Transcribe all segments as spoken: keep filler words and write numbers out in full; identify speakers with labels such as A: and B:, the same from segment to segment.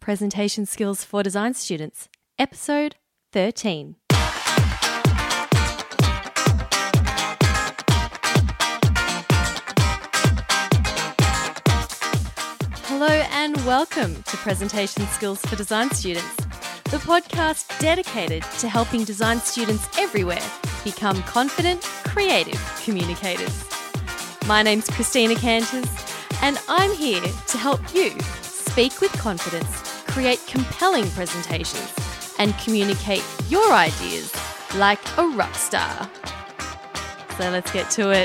A: Presentation Skills for Design Students, Episode thirteen. Hello and welcome to Presentation Skills for Design Students, the podcast dedicated to helping design students everywhere become confident, creative communicators. My name's Christina Canters, and I'm here to help you speak with confidence, create compelling presentations, and communicate your ideas like a rock star. So let's get to it.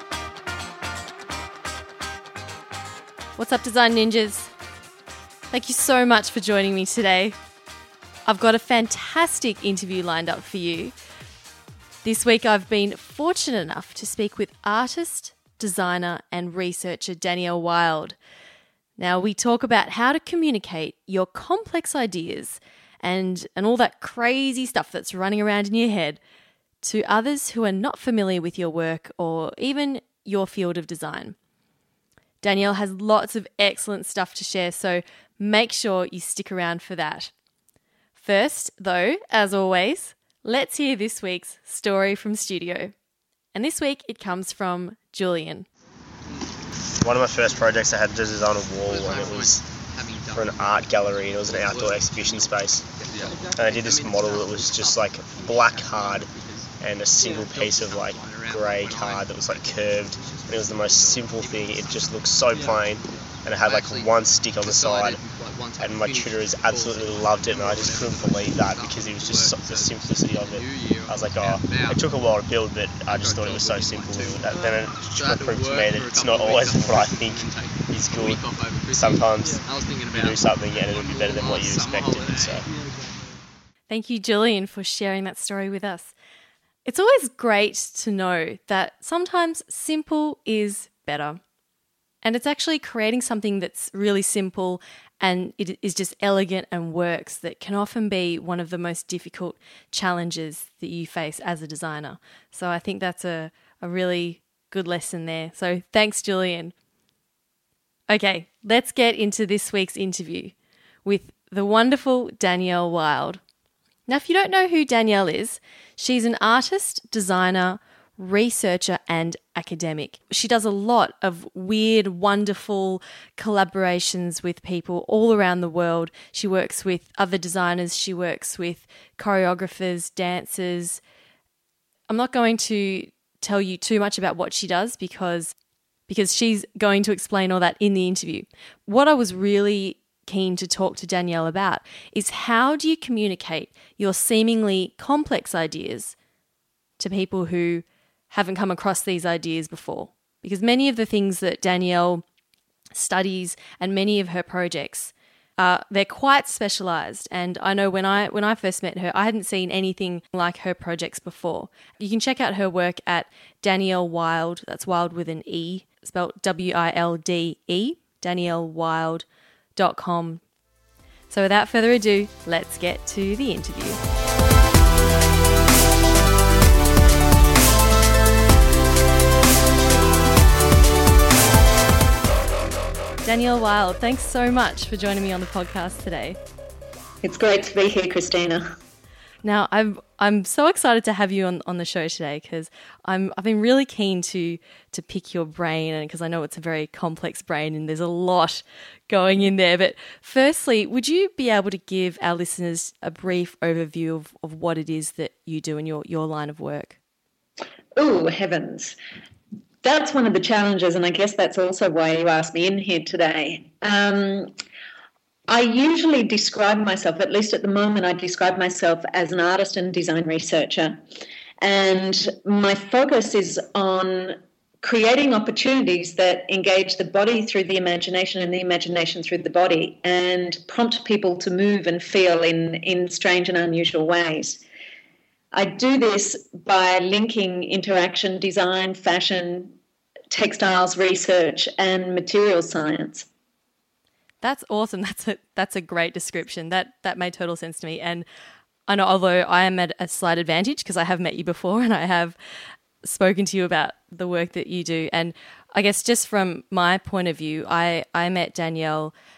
A: What's up, Design Ninjas? Thank you so much for joining me today. I've got a fantastic interview lined up for you. This week I've been fortunate enough to speak with artist, designer, and researcher Danielle Wild. Now, we talk about how to communicate your complex ideas and, and all that crazy stuff that's running around in your head to others who are not familiar with your work or even your field of design. Danielle has lots of excellent stuff to share, so make sure you stick around for that. First, though, as always, let's hear this week's story from studio. And this week it comes from Julian.
B: One of my first projects I had to design a wall, and it was for an art gallery, and it was an outdoor exhibition space. And I did this model that was just like black card and a single piece of like grey card that was like curved, and it was the most simple thing. It just looked so plain, and it had like one stick on the side, and my tutors absolutely loved it, and I just couldn't believe that because it was just so, the simplicity of it. I was like, oh, it took a while to build, but I just thought it was so simple. That, then it proved to me that it's not always what I think is good. Sometimes you do something and it'll be better than what you expected. So,
A: thank you, Julian, for sharing that story with us. It's always great to know that sometimes simple is better. And it's actually creating something that's really simple and it is just elegant and works that can often be one of the most difficult challenges that you face as a designer. So I think that's a, a really good lesson there. So thanks, Julian. Okay, let's get into this week's interview with the wonderful Danielle Wild. Now, if you don't know who Danielle is, she's an artist, designer, researcher and academic. She does a lot of weird, wonderful collaborations with people all around the world. She works with other designers. She works with choreographers, dancers. I'm not going to tell you too much about what she does because, because she's going to explain all that in the interview. What I was really keen to talk to Danielle about is how do you communicate your seemingly complex ideas to people who haven't come across these ideas before, because many of the things that Danielle studies and many of her projects, uh, they're quite specialised. And I know when I when I first met her, I hadn't seen anything like her projects before. You can check out her work at Danielle Wild, that's Wild with an E, spelled W I L D E, danielle wild dot com. So without further ado, let's get to the interview. Danielle Wild, thanks so much for joining me on the podcast today.
C: It's great to be here, Christina.
A: Now, I'm I'm so excited to have you on, on the show today because I'm I've been really keen to to pick your brain, and because I know it's a very complex brain and there's a lot going in there. But firstly, would you be able to give our listeners a brief overview of, of what it is that you do in your, your line of work?
C: Oh, heavens. That's one of the challenges, and I guess that's also why you asked me in here today. Um, I usually describe myself, at least at the moment, I describe myself as an artist and design researcher. And my focus is on creating opportunities that engage the body through the imagination and the imagination through the body and prompt people to move and feel in, in strange and unusual ways. I do this by linking interaction, design, fashion, textiles research, and materials science.
A: That's awesome. That's a that's a great description. That that made total sense to me. And I know, although I am at a slight advantage because I have met you before and I have spoken to you about the work that you do. And I guess just from my point of view, I, I met Danielle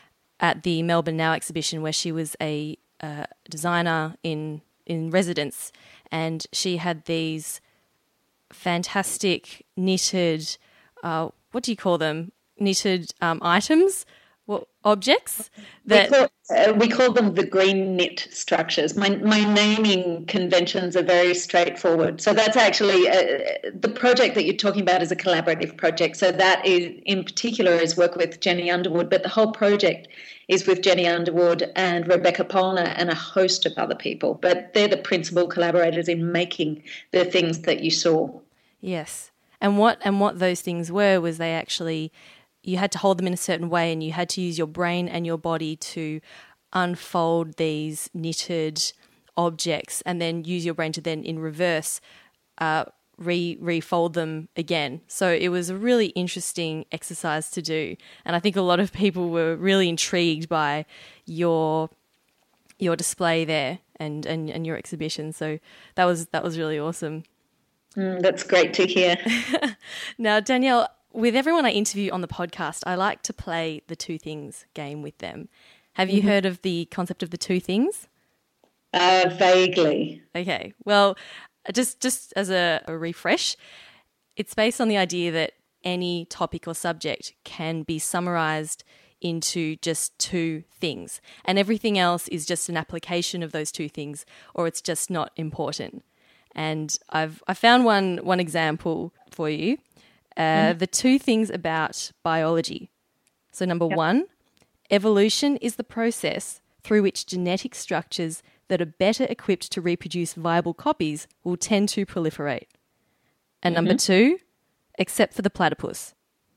A: at the Melbourne Now exhibition where she was a uh, designer in in residence, and she had these fantastic knitted, uh, what do you call them? Knitted um, items, what objects that
C: we call, uh, we call them the green knit structures. My my naming conventions are very straightforward. So that's actually uh, the project that you're talking about is a collaborative project. So that is in particular is work with Jenny Underwood, but the whole project is with Jenny Underwood and Rebecca Polner and a host of other people. But they're the principal collaborators in making the things that you saw.
A: Yes, and what and what those things were was they actually. You had to hold them in a certain way, and you had to use your brain and your body to unfold these knitted objects, and then use your brain to then, in reverse, uh, re refold them again. So it was a really interesting exercise to do, and I think a lot of people were really intrigued by your your display there and, and, and your exhibition. So that was that was really awesome.
C: Mm, that's great to hear.
A: Now, Danielle, with everyone I interview on the podcast, I like to play the two things game with them. Have you mm-hmm. heard of the concept of the two things?
C: Uh, vaguely.
A: Okay. Well, just just as a, a refresh, it's based on the idea that any topic or subject can be summarised into just two things, and everything else is just an application of those two things, or it's just not important. And I've I found one one example for you. Uh, mm. The two things about biology. So number yep. one, evolution is the process through which genetic structures that are better equipped to reproduce viable copies will tend to proliferate. And mm-hmm. number two, except for the platypus.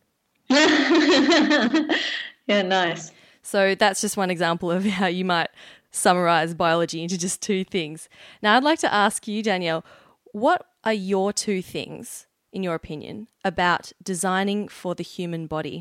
C: Yeah, nice.
A: So that's just one example of how you might summarise biology into just two things. Now I'd like to ask you, Danielle, what are your two things, in your opinion, about designing for the human body?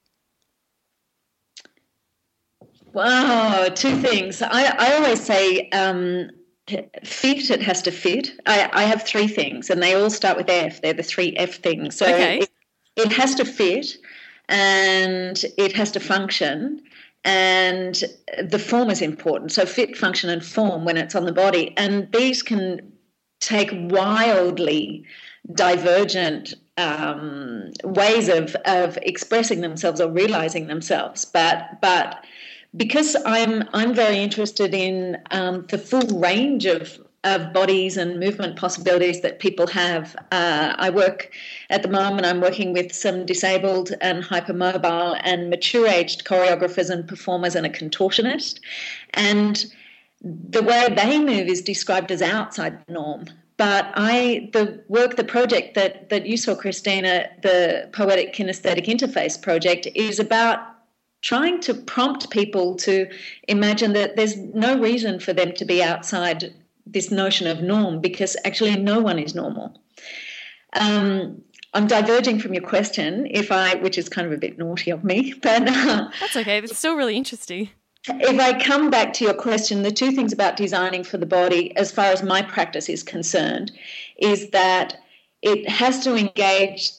C: Wow, two things. I, I always say um, fit, it has to fit. I, I have three things, and they all start with F. They're the three F things. So
A: okay.
C: it, it has to fit, and it has to function, and the form is important. So fit, function, and form when it's on the body. And these can take wildly divergent um, ways of, of expressing themselves or realizing themselves. But but because I'm I'm very interested in um, the full range of of bodies and movement possibilities that people have. Uh, I work at the moment, I'm working with some disabled and hypermobile and mature-aged choreographers and performers and a contortionist. And the way they move is described as outside the norm. But I, the work, the project that, that you saw, Christina, the Poetic Kinesthetic Interface project, is about trying to prompt people to imagine that there's no reason for them to be outside this notion of norm, because actually no one is normal. Um, I'm diverging from your question, if I, which is kind of a bit naughty of me, but uh,
A: that's okay. It's still really interesting.
C: If I come back to your question, the two things about designing for the body, as far as my practice is concerned, is that it has to engage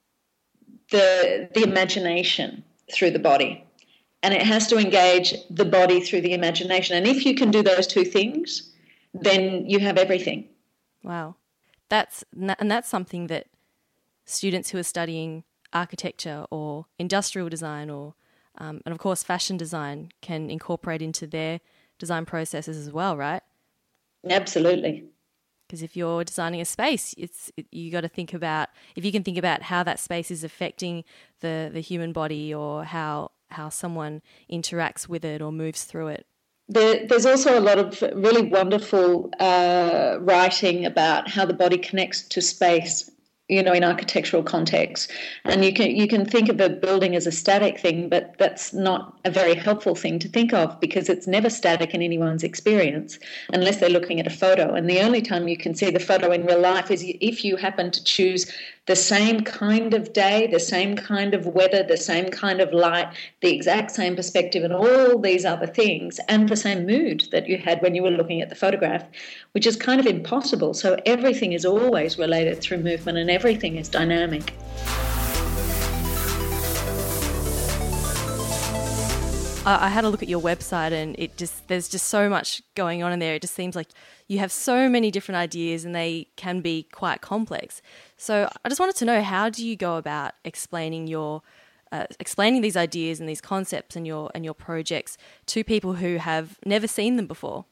C: the the imagination through the body, and it has to engage the body through the imagination. And if you can do those two things, then you have everything.
A: Wow. That's and that's something that students who are studying architecture or industrial design or Um, and, of course, fashion design can incorporate into their design processes as well, right?
C: Absolutely.
A: Because if you're designing a space, it's it, you got to think about, if you can think about how that space is affecting the, the human body or how how someone interacts with it or moves through it.
C: There, there's also a lot of really wonderful uh, writing about how the body connects to space, you know, in architectural context. And you can you can think of a building as a static thing, but that's not a very helpful thing to think of, because it's never static in anyone's experience unless they're looking at a photo. And the only time you can see the photo in real life is if you happen to choose the same kind of day, the same kind of weather, the same kind of light, the exact same perspective, and all these other things, and the same mood that you had when you were looking at the photograph, which is kind of impossible. So everything is always related through movement, and everything is dynamic.
A: I had a look at your website and it just there's just so much going on in there. It just seems like you have so many different ideas and they can be quite complex. So I just wanted to know, how do you go about explaining your uh, explaining these ideas and these concepts and your and your projects to people who have never seen them before?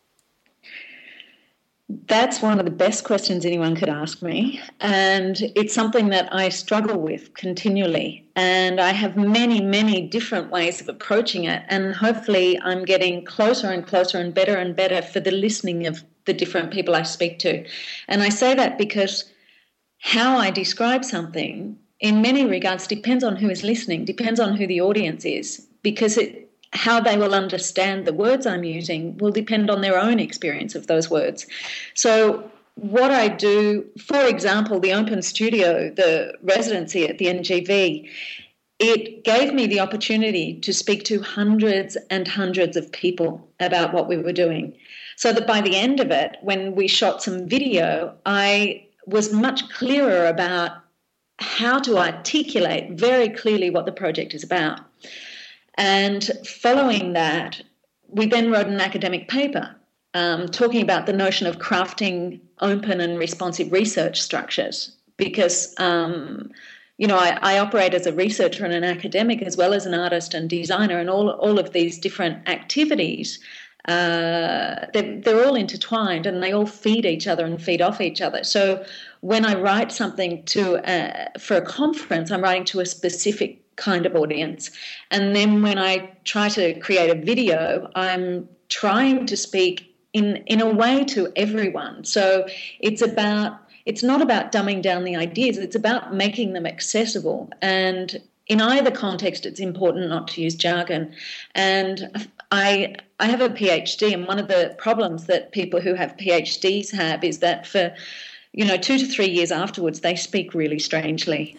C: That's one of the best questions anyone could ask me, and it's something that I struggle with continually, and I have many, many different ways of approaching it, and hopefully I'm getting closer and closer and better and better for the listening of the different people I speak to. And I say that because how I describe something in many regards depends on who is listening, depends on who the audience is, because it how they will understand the words I'm using will depend on their own experience of those words. So what I do, for example, the Open Studio, the residency at the N G V, it gave me the opportunity to speak to hundreds and hundreds of people about what we were doing. So that by the end of it, when we shot some video, I was much clearer about how to articulate very clearly what the project is about. And following that, we then wrote an academic paper um, talking about the notion of crafting open and responsive research structures, because, um, you know, I, I operate as a researcher and an academic as well as an artist and designer, and all, all of these different activities, uh, they're, they're all intertwined and they all feed each other and feed off each other. So when I write something to uh, for a conference, I'm writing to a specific kind of audience. And then when I try to create a video, I'm trying to speak in, in a way to everyone. So it's about, it's not about dumbing down the ideas, it's about making them accessible. And in either context, it's important not to use jargon. And I I have a PhD, and one of the problems that people who have PhDs have is that for, you know, two to three years afterwards, they speak really strangely.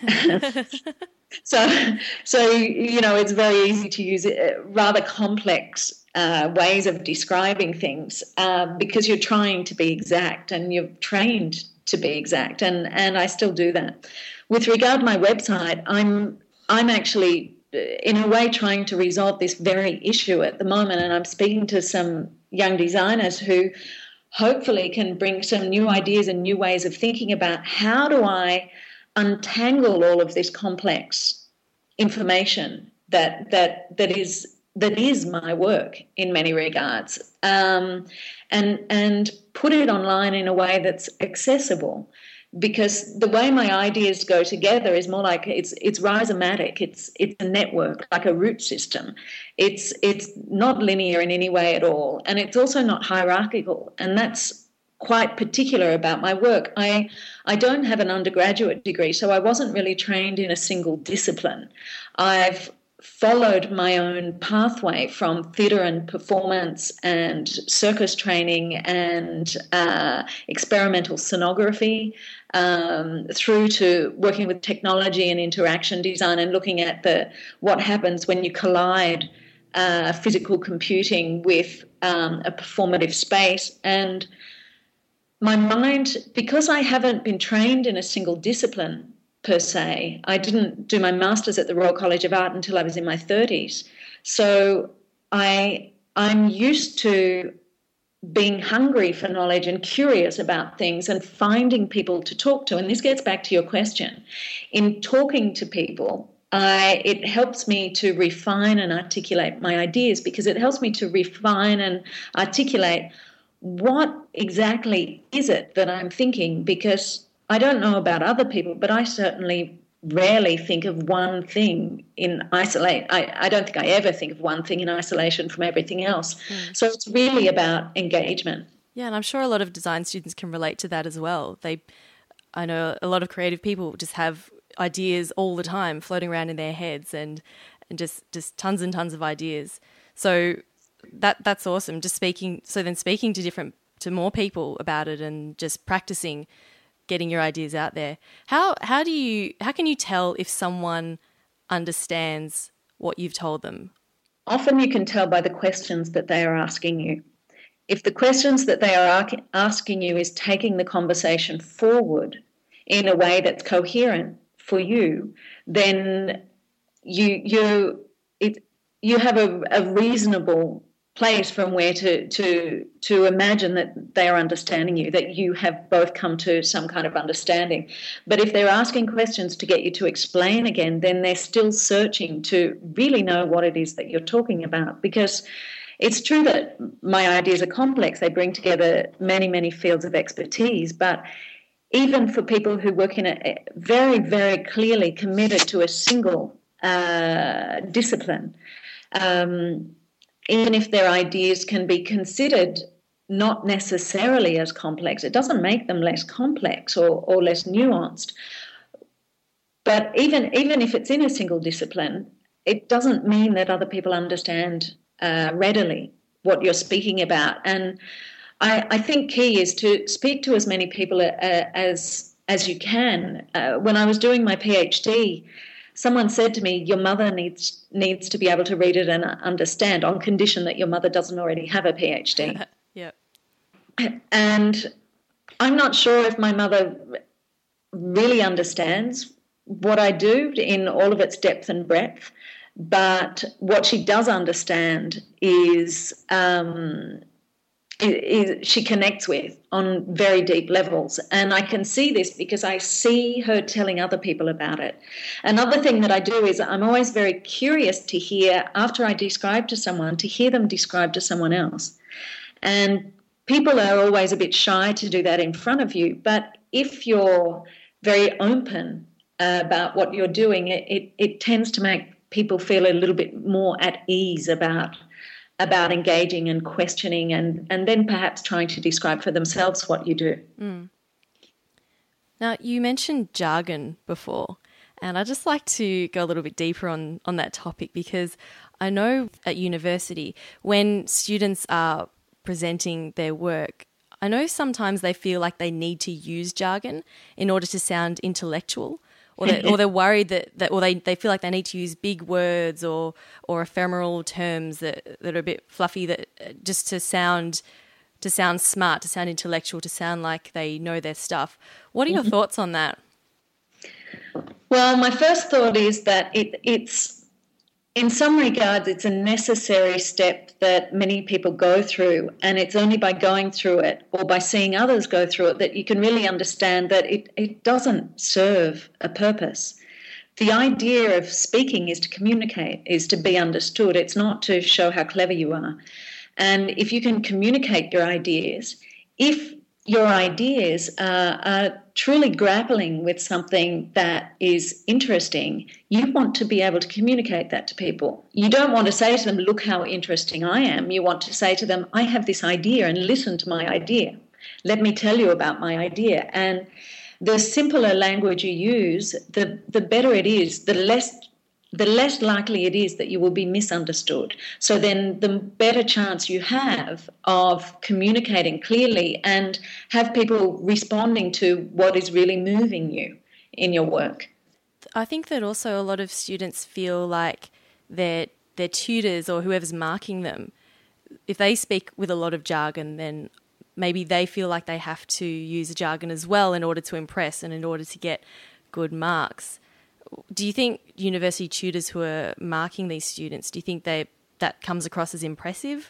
C: So, so you know, it's very easy to use rather complex uh, ways of describing things uh, because you're trying to be exact and you're trained to be exact, and, and I still do that. With regard to my website, I'm I'm actually in a way trying to resolve this very issue at the moment, and I'm speaking to some young designers who hopefully can bring some new ideas and new ways of thinking about how do I untangle all of this complex information that that that is that is my work in many regards, um, and and put it online in a way that's accessible. Because the way my ideas go together is more like it's it's rhizomatic. It's it's a network, like a root system. It's it's not linear in any way at all, and it's also not hierarchical. And that's quite particular about my work. I I don't have an undergraduate degree, so I wasn't really trained in a single discipline. I've followed my own pathway from theatre and performance and circus training and uh, experimental scenography um, through to working with technology and interaction design and looking at the what happens when you collide uh, physical computing with um, a performative space. And my mind, because I haven't been trained in a single discipline per se, I didn't do my master's at the Royal College of Art until I was in my thirties. So I, I'm used to being hungry for knowledge and curious about things and finding people to talk to. And this gets back to your question. In talking to people, I, it helps me to refine and articulate my ideas, because it helps me to refine and articulate what exactly is it that I'm thinking, because I don't know about other people, but I certainly rarely think of one thing in isolate. I, I don't think I ever think of one thing in isolation from everything else. Mm. So it's really about engagement.
A: Yeah, and I'm sure a lot of design students can relate to that as well. They, I know a lot of creative people just have ideas all the time floating around in their heads, and and just, just tons and tons of ideas. So that that's awesome. Just speaking, so then speaking to different, to more people about it and just practicing getting your ideas out there. How how do you how can you tell if someone understands what you've told them?
C: Often you can tell by the questions that they are asking you. If the questions that they are asking you is taking the conversation forward in a way that's coherent for you, then you you it you have a, a reasonable place from where to to to imagine that they are understanding you, that you have both come to some kind of understanding. But if they're asking questions to get you to explain again, then they're still searching to really know what it is that you're talking about. Because it's true that my ideas are complex. They bring together many, many fields of expertise. But even for people who work in a very, very clearly committed to a single uh, discipline, um, even if their ideas can be considered not necessarily as complex, it doesn't make them less complex or, or less nuanced. But even, even if it's in a single discipline, it doesn't mean that other people understand uh, readily what you're speaking about. And I, I think key is to speak to as many people uh, as, as you can. Uh, when I was doing my PhD, someone said to me, your mother needs needs to be able to read it and understand, on condition that your mother doesn't already have a PhD.
A: Yeah.
C: And I'm not sure if my mother really understands what I do in all of its depth and breadth, but what she does understand is um, Is, she connects with on very deep levels. And I can see this because I see her telling other people about it. Another thing that I do is I'm always very curious to hear, after I describe to someone, to hear them describe to someone else. And people are always a bit shy to do that in front of you. But if you're very open uh, about what you're doing, it, it, it tends to make people feel a little bit more at ease about about engaging and questioning and, and then perhaps trying to describe for themselves what you do.
A: Mm. Now, you mentioned jargon before, and I'd just like to go a little bit deeper on, on that topic, because I know at university when students are presenting their work, I know sometimes they feel like they need to use jargon in order to sound intellectual. Or they're, or they're worried that, that or they, they feel like they need to use big words or or ephemeral terms that, that are a bit fluffy, that just to sound to sound smart, to sound intellectual, to sound like they know their stuff. What are your mm-hmm. thoughts on that?
C: Well, my first thought is that it, it's in some regards it's a necessary step that many people go through, and it's only by going through it or by seeing others go through it that you can really understand that it, it doesn't serve a purpose. The idea of speaking is to communicate, is to be understood. It's not to show how clever you are. And if you can communicate your ideas, if your ideas uh, are truly grappling with something that is interesting, you want to be able to communicate that to people. You don't want to say to them, look how interesting I am. You want to say to them, I have this idea and listen to my idea. Let me tell you about my idea. And the simpler language you use, the, the better it is, the less the less likely it is that you will be misunderstood. So then the better chance you have of communicating clearly and have people responding to what is really moving you in your work.
A: I think that also a lot of students feel like their their tutors or whoever's marking them, if they speak with a lot of jargon, then maybe they feel like they have to use jargon as well in order to impress and in order to get good marks. Do you think university tutors who are marking these students, do you think they that comes across as impressive?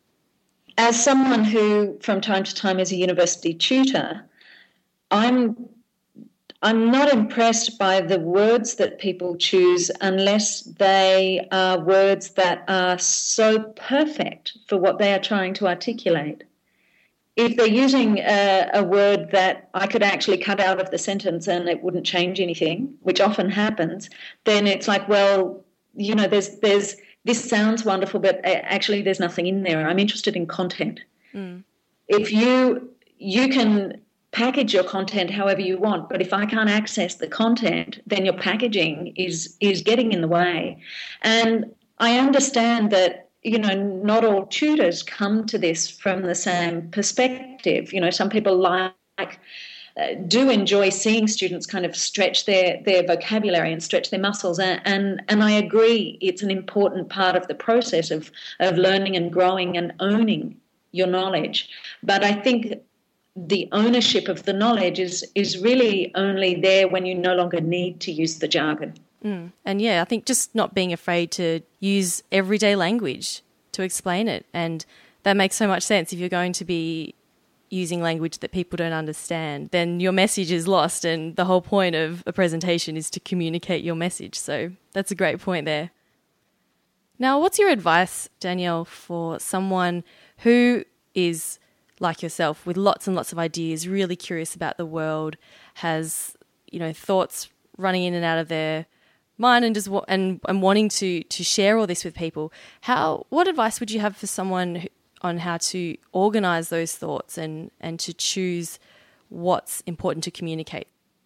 C: As someone who from time to time is a university tutor, I'm I'm not impressed by the words that people choose unless they are words that are so perfect for what they are trying to articulate. If they're using a, a word that I could actually cut out of the sentence and it wouldn't change anything, which often happens, then it's like, well, you know, there's there's this sounds wonderful, but actually there's nothing in there. I'm interested in content. Mm. If you you can package your content however you want, but if I can't access the content, then your packaging is is getting in the way. And I understand that, you know, not all tutors come to this from the same perspective. You know, some people like, uh, do enjoy seeing students kind of stretch their, their vocabulary and stretch their muscles. And, and, and I agree it's an important part of the process of, of learning and growing and owning your knowledge. But I think the ownership of the knowledge is, is really only there when you no longer need to use the jargon.
A: Mm. And yeah, I think just not being afraid to use everyday language to explain it. And that makes so much sense. If you're going to be using language that people don't understand, then your message is lost, and the whole point of a presentation is to communicate your message. So that's a great point there. Now, what's your advice, Danielle, for someone who is like yourself with lots and lots of ideas, really curious about the world, has, you know, thoughts running in and out of their mind and just wa- and, and wanting to to share all this with people? How what advice would you have for someone who, on how to organise those thoughts and, and to choose what's important to communicate?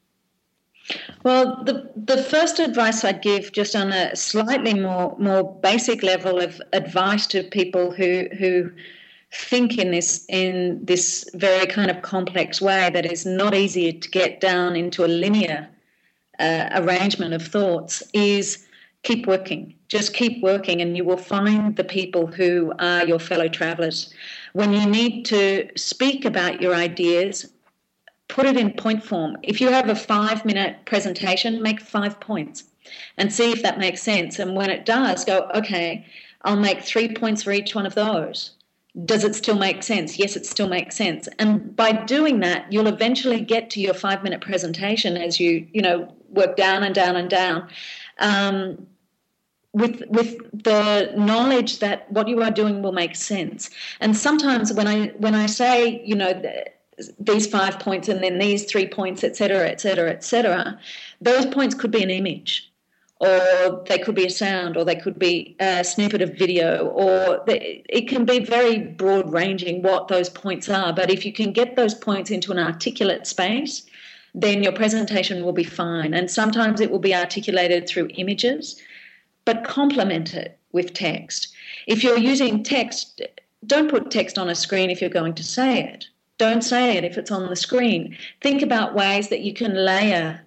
C: Well, the the first advice I'd give, just on a slightly more more basic level of advice to people who who think in this in this very kind of complex way that is not easy to get down into a linear uh, arrangement of thoughts, is keep working. Just keep working, and you will find the people who are your fellow travellers. When you need to speak about your ideas, put it in point form. If you have a five-minute presentation, make five points and see if that makes sense. And when it does, go, okay, I'll make three points for each one of those. Does it still make sense? Yes, it still makes sense. And by doing that, you'll eventually get to your five-minute presentation as you, you know, work down and down and down. Um, with with the knowledge that what you are doing will make sense. And sometimes when I when I say, you know, these five points and then these three points, et cetera, et cetera, et cetera, those points could be an image, or they could be a sound, or they could be a snippet of video, or they, it can be very broad-ranging what those points are. But if you can get those points into an articulate space, then your presentation will be fine. And sometimes it will be articulated through images, but complement it with text. If you're using text, don't put text on a screen if you're going to say it. Don't say it if it's on the screen. Think about ways that you can layer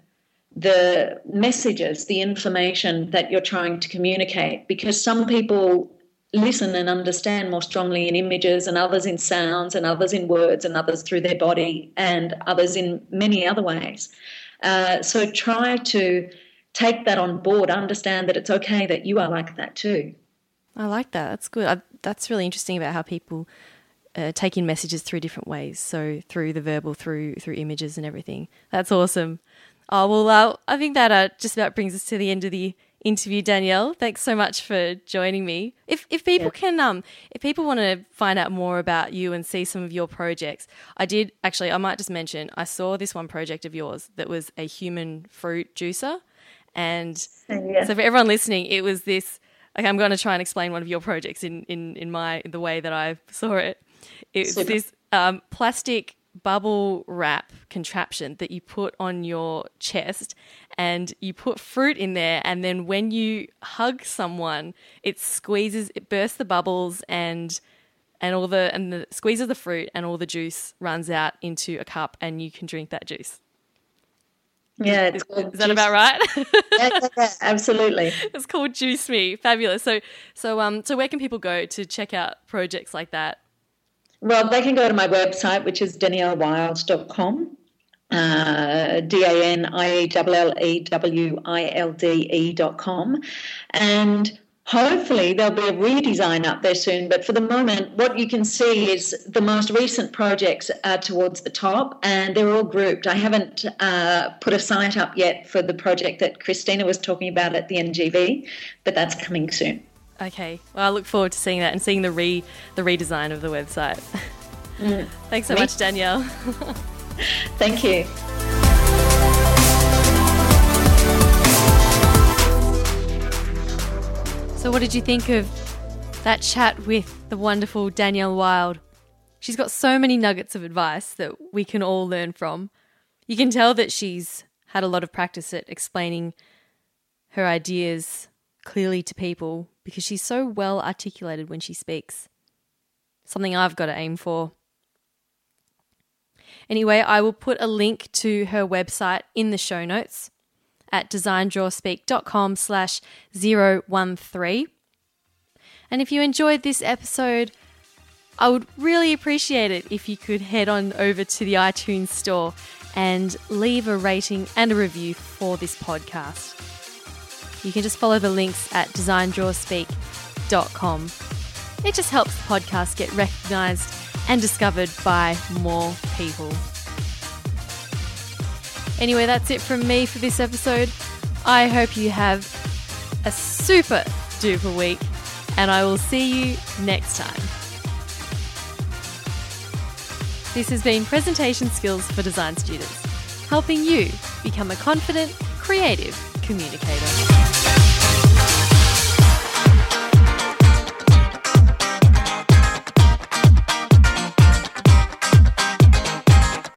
C: the messages, the information that you're trying to communicate, because some people listen and understand more strongly in images, and others in sounds, and others in words, and others through their body, and others in many other ways. Uh, so try to take that on board, understand that it's okay that you are like that too.
A: I like that. That's good. I, that's really interesting about how people uh, take in messages through different ways. So through the verbal, through through images and everything. That's awesome. Oh, well, uh, I think that uh, just about brings us to the end of the interview, Danielle. Thanks so much for joining me. If if people yeah. can, um, if people want to find out more about you and see some of your projects, I did actually. I might just mention I saw this one project of yours that was a human fruit juicer, and yeah. so for everyone listening, it was this. Okay, I'm going to try and explain one of your projects in in in my in the way that I saw it. It's Super. this um, plastic bubble wrap contraption that you put on your chest, and you put fruit in there, and then when you hug someone, it squeezes, it bursts the bubbles, and and all the and the squeezes the fruit, and all the juice runs out into a cup, and you can drink that juice.
C: Yeah,
A: it's is, is that juice. About right?
C: yeah, yeah, yeah, absolutely.
A: It's called Juice Me. Fabulous. So so um so where can people go to check out projects like that?
C: Well, they can go to my website, which is danielle wild dot com, uh, D A N I E L L E W I L D E dot com, and hopefully there'll be a redesign up there soon. But for the moment, what you can see is the most recent projects are towards the top, and they're all grouped. I haven't uh, put a site up yet for the project that Christina was talking about at the N G V, but that's coming soon.
A: Okay, well, I look forward to seeing that and seeing the re the redesign of the website. Mm. Thanks so Me? much, Danielle.
C: Thank you.
A: So what did you think of that chat with the wonderful Danielle Wild? She's got so many nuggets of advice that we can all learn from. You can tell that she's had a lot of practice at explaining her ideas clearly to people, because she's so well articulated when she speaks. Something I've got to aim for. Anyway, I will put a link to her website in the show notes at designdrawspeak.com slash 013. And if you enjoyed this episode, I would really appreciate it if you could head on over to the iTunes store and leave a rating and a review for this podcast. you can just follow the links at design draw speak dot com. It just helps the podcast get recognised and discovered by more people. Anyway, that's it from me for this episode. I hope you have a super duper week, and I will see you next time. This has been Presentation Skills for Design Students, helping you become a confident, creative communicator.